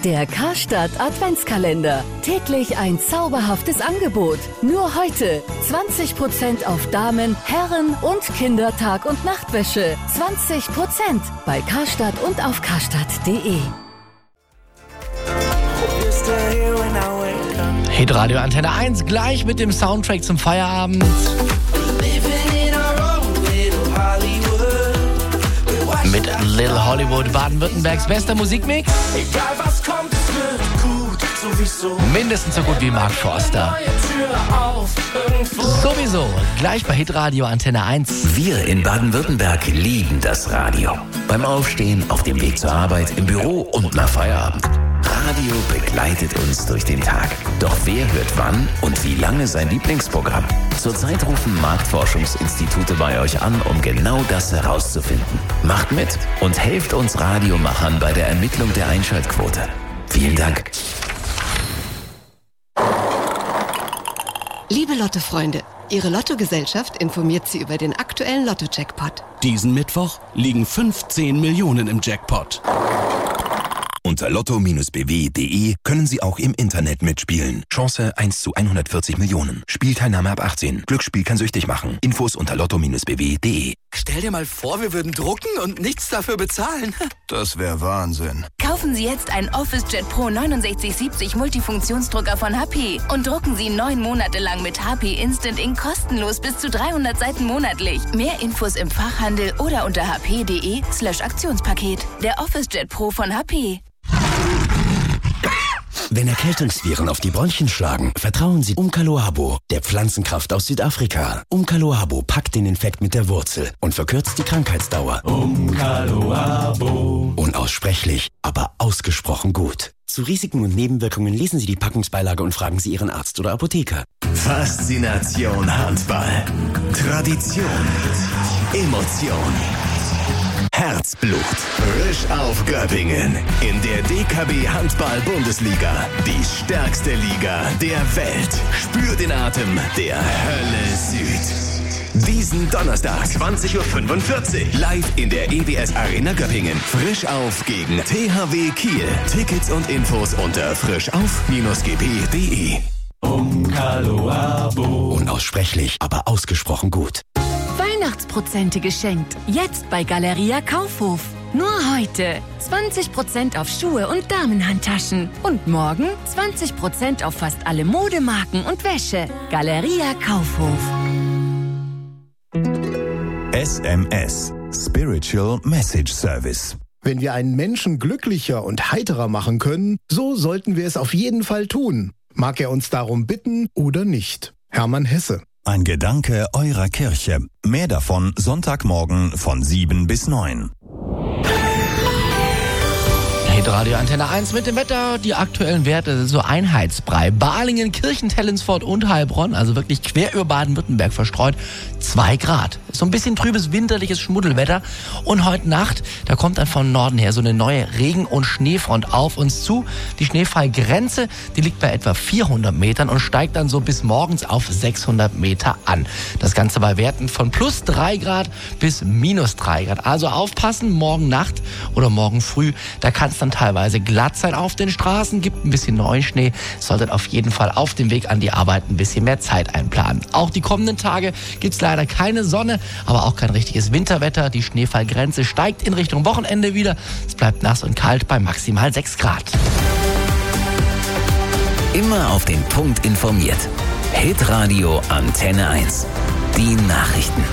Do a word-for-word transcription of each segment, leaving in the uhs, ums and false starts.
Der Karstadt Adventskalender. Täglich ein zauberhaftes Angebot. Nur heute zwanzig Prozent auf Damen, Herren und Kinder Tag- und Nachtwäsche. zwanzig Prozent bei Karstadt und auf karstadt punkt de. Hitradio Antenne eins, gleich mit dem Soundtrack zum Feierabend. Mit Little Hollywood, Baden-Württembergs bester Musikmix. Egal was kommt, es wird gut, sowieso. Mindestens so gut wie Mark Forster. Sowieso, gleich bei Hitradio Antenne eins. Wir in Baden-Württemberg lieben das Radio. Beim Aufstehen, auf dem Weg zur Arbeit, im Büro und nach Feierabend. Radio begleitet uns durch den Tag. Doch wer hört wann und wie lange sein Lieblingsprogramm? Zurzeit rufen Marktforschungsinstitute bei euch an, um genau das herauszufinden. Macht mit und helft uns Radiomachern bei der Ermittlung der Einschaltquote. Vielen Dank. Liebe Lotto-Freunde, Ihre Lottogesellschaft informiert Sie über den aktuellen Lotto-Jackpot. Diesen Mittwoch liegen fünfzehn Millionen im Jackpot. Unter lotto Bindestrich b w punkt de können Sie auch im Internet mitspielen. Chance eins zu hundertvierzig Millionen. Spielteilnahme ab achtzehn. Glücksspiel kann süchtig machen. Infos unter lotto Bindestrich b w punkt de. Stell dir mal vor, wir würden drucken und nichts dafür bezahlen. Das wäre Wahnsinn. Kaufen Sie jetzt einen OfficeJet Pro neunundsechzig siebzig Multifunktionsdrucker von H P und drucken Sie neun Monate lang mit H P Instant Ink kostenlos bis zu dreihundert Seiten monatlich. Mehr Infos im Fachhandel oder unter h p punkt de slash Aktionspaket. Der OfficeJet Pro von H P. Wenn Erkältungsviren auf die Bronchien schlagen, vertrauen Sie Umkaloabo, der Pflanzenkraft aus Südafrika. Umkaloabo packt den Infekt mit der Wurzel und verkürzt die Krankheitsdauer. Umkaloabo. Unaussprechlich, aber ausgesprochen gut. Zu Risiken und Nebenwirkungen lesen Sie die Packungsbeilage und fragen Sie Ihren Arzt oder Apotheker. Faszination Handball. Tradition. Emotion. Herzblut. Frisch auf Göppingen. In der D K B Handball-Bundesliga. Die stärkste Liga der Welt. Spür den Atem der Hölle Süd. Diesen Donnerstag, zwanzig Uhr fünfundvierzig. Live in der E W S Arena Göppingen. Frisch auf gegen T H W Kiel. Tickets und Infos unter frischauf Bindestrich g p punkt de. Umkaloabo. Unaussprechlich, aber ausgesprochen gut. Weihnachtsprozente geschenkt. Jetzt bei Galeria Kaufhof. Nur heute zwanzig Prozent auf Schuhe und Damenhandtaschen. Und morgen zwanzig Prozent auf fast alle Modemarken und Wäsche. Galeria Kaufhof. S M S. Spiritual Message Service. Wenn wir einen Menschen glücklicher und heiterer machen können, so sollten wir es auf jeden Fall tun. Mag er uns darum bitten oder nicht. Hermann Hesse. Ein Gedanke eurer Kirche. Mehr davon Sonntagmorgen von sieben bis neun. Hitradio Antenne eins mit dem Wetter. Die aktuellen Werte, so Einheitsbrei. Balingen, Kirchen, Hellinsfort und Heilbronn, also wirklich quer über Baden-Württemberg verstreut, zwei Grad. So ein bisschen trübes, winterliches Schmuddelwetter. Und heute Nacht, da kommt dann von Norden her so eine neue Regen- und Schneefront auf uns zu. Die Schneefallgrenze, die liegt bei etwa vierhundert Metern und steigt dann so bis morgens auf sechshundert Meter an. Das Ganze bei Werten von plus drei Grad bis minus drei Grad. Also aufpassen, morgen Nacht oder morgen früh, da kann es dann teilweise glatt sein auf den Straßen, gibt ein bisschen Neuschnee, solltet auf jeden Fall auf dem Weg an die Arbeit ein bisschen mehr Zeit einplanen. Auch die kommenden Tage gibt's leider keine Sonne, aber auch kein richtiges Winterwetter. Die Schneefallgrenze steigt in Richtung Wochenende wieder. Es bleibt nass und kalt bei maximal sechs Grad. Immer auf den Punkt informiert. Hitradio Antenne eins. Die Nachrichten.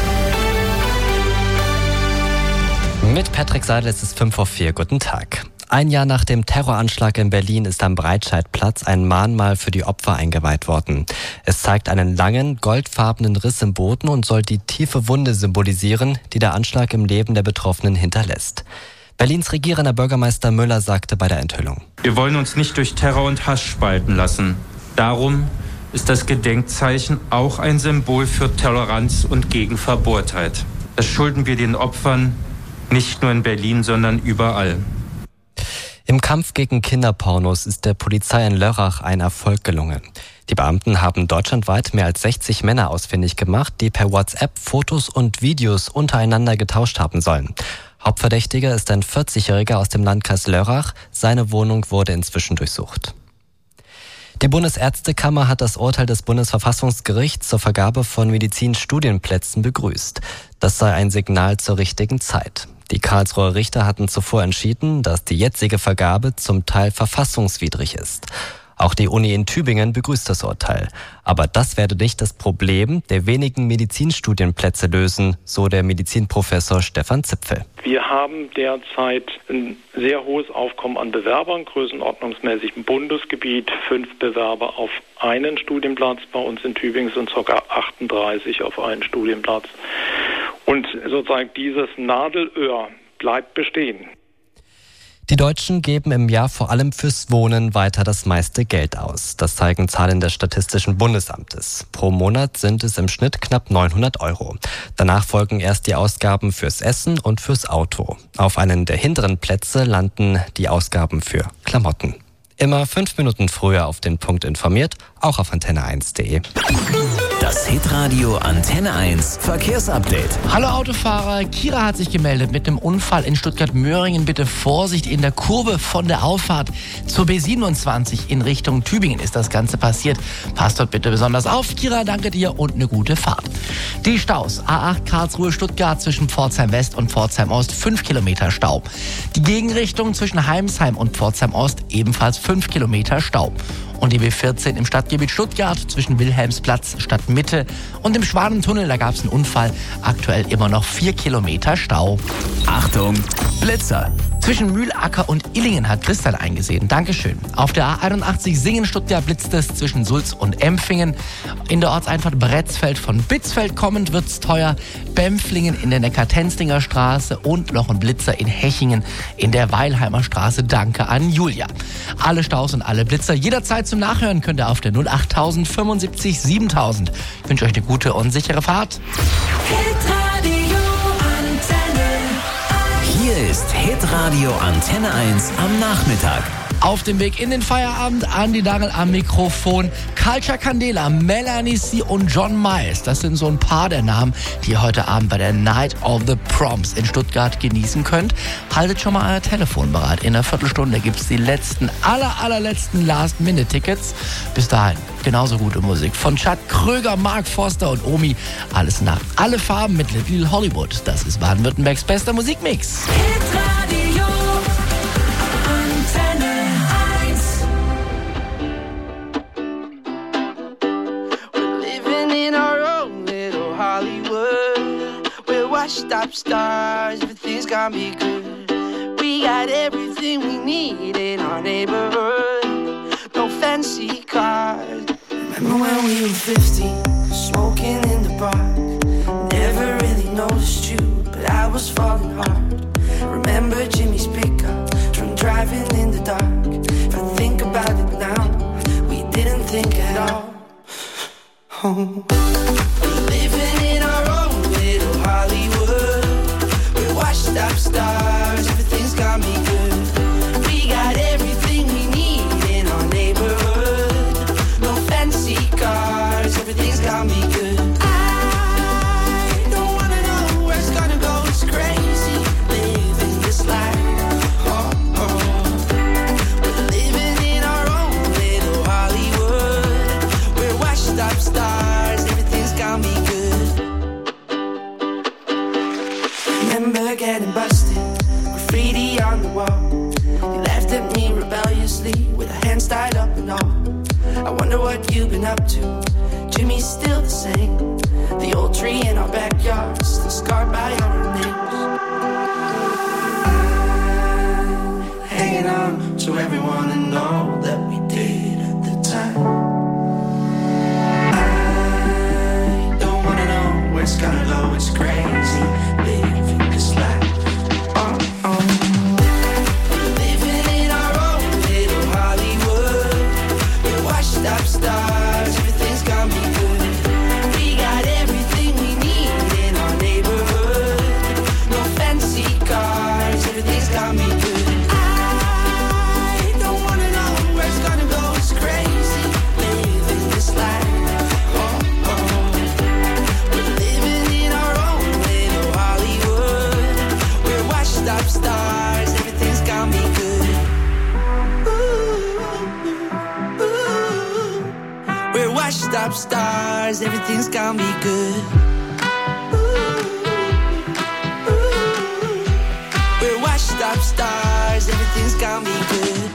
Mit Patrick Seidel ist es fünf vor vier. Guten Tag. Ein Jahr nach dem Terroranschlag in Berlin ist am Breitscheidplatz ein Mahnmal für die Opfer eingeweiht worden. Es zeigt einen langen, goldfarbenen Riss im Boden und soll die tiefe Wunde symbolisieren, die der Anschlag im Leben der Betroffenen hinterlässt. Berlins regierender Bürgermeister Müller sagte bei der Enthüllung: Wir wollen uns nicht durch Terror und Hass spalten lassen. Darum ist das Gedenkzeichen auch ein Symbol für Toleranz und gegen Verbohrtheit. Das schulden wir den Opfern, nicht nur in Berlin, sondern überall. Im Kampf gegen Kinderpornos ist der Polizei in Lörrach ein Erfolg gelungen. Die Beamten haben deutschlandweit mehr als sechzig Männer ausfindig gemacht, die per WhatsApp Fotos und Videos untereinander getauscht haben sollen. Hauptverdächtiger ist ein vierzigjähriger aus dem Landkreis Lörrach. Seine Wohnung wurde inzwischen durchsucht. Die Bundesärztekammer hat das Urteil des Bundesverfassungsgerichts zur Vergabe von Medizinstudienplätzen begrüßt. Das sei ein Signal zur richtigen Zeit. Die Karlsruher Richter hatten zuvor entschieden, dass die jetzige Vergabe zum Teil verfassungswidrig ist. Auch die Uni in Tübingen begrüßt das Urteil. Aber das werde nicht das Problem der wenigen Medizinstudienplätze lösen, so der Medizinprofessor Stefan Zipfel. Wir haben derzeit ein sehr hohes Aufkommen an Bewerbern, größenordnungsmäßig im Bundesgebiet. Fünf Bewerber auf einen Studienplatz. Bei uns in Tübingen sind sogar achtunddreißig auf einen Studienplatz. Und sozusagen dieses Nadelöhr bleibt bestehen. Die Deutschen geben im Jahr vor allem fürs Wohnen weiter das meiste Geld aus. Das zeigen Zahlen des Statistischen Bundesamtes. Pro Monat sind es im Schnitt knapp neunhundert Euro. Danach folgen erst die Ausgaben fürs Essen und fürs Auto. Auf einen der hinteren Plätze landen die Ausgaben für Klamotten. Immer fünf Minuten früher auf den Punkt informiert, auch auf antenne eins punkt de. Das Hitradio Antenne eins Verkehrsupdate. Hallo Autofahrer, Kira hat sich gemeldet mit dem Unfall in Stuttgart-Möhringen. Bitte Vorsicht in der Kurve von der Auffahrt zur B siebenundzwanzig in Richtung Tübingen ist das Ganze passiert. Passt dort bitte besonders auf. Kira, danke dir und eine gute Fahrt. Die Staus, A acht Karlsruhe-Stuttgart zwischen Pforzheim West und Pforzheim Ost, fünf Kilometer Stau. Die Gegenrichtung zwischen Heimsheim und Pforzheim Ost, ebenfalls fünf Kilometer Stau. Und die B vierzehn im Stadtgebiet Stuttgart zwischen Wilhelmsplatz, Stadtmitte und dem Schwanentunnel, da gab es einen Unfall. Aktuell immer noch vier Kilometer Stau. Achtung, Blitzer! Zwischen Mühlacker und Illingen hat Christian eingesehen. Dankeschön. Auf der A einundachtzig Singen-Stuttgart blitzt es zwischen Sulz und Empfingen. In der Ortseinfahrt Bretzfeld von Bitzfeld kommend wird's teuer. Bempflingen in der Neckar-Tenstinger Straße und noch ein Blitzer in Hechingen in der Weilheimer Straße. Danke an Julia. Alle Staus und alle Blitzer jederzeit zum Nachhören könnt ihr auf der null acht null fünfundsiebzig siebentausend. Ich wünsche euch eine gute und sichere Fahrt. Hier ist Hitradio Antenne eins am Nachmittag. Auf dem Weg in den Feierabend, Andi Dangel am Mikrofon, Culture Candela, Melanie C. und John Miles. Das sind so ein paar der Namen, die ihr heute Abend bei der Night of the Proms in Stuttgart genießen könnt. Haltet schon mal euer Telefon bereit. In einer Viertelstunde gibt's die letzten, aller, allerletzten Last-Minute-Tickets. Bis dahin genauso gute Musik von Chad Kröger, Mark Forster und Omi. Alles nach alle Farben mit Little Hollywood. Das ist Baden-Württembergs bester Musikmix. Hitradio Antenne eins. We're living in our own little Hollywood. We're washed up stars, everything's gonna be good. We got everything we need in our neighborhood. No fancy cars. Remember when we were fifteen, smoking in the park. Never really noticed you, but I was falling hard. Remember Jimmy's pickup, from driving in the dark. If I think about it now, we didn't think at all. Oh. We're living in our own little Hollywood. We're washed up stars, everything's gonna be good. We got everything we need in our neighborhood. No fancy cars, everything's gonna be good. Stars, everything's gonna be good. Remember getting busted, graffiti on the wall. You laughed at me rebelliously with our hands tied up and all. I wonder what you've been up to. Jimmy's still the same. The old tree in our backyard, still scarred by our names. I'm hanging on to everyone and all that we did at the time. It's gonna go, it's crazy, living this life. Oh, oh. We're living in our own little Hollywood. We're washed up stars, everything's gonna be good. We got everything we need in our neighborhood. No fancy cars, everything's gonna be good. I don't wanna know where it's gonna go, it's crazy, living this life. Oh, oh. We're washed up stars, everything's gonna be good. We're washed up stars, everything's gonna be good.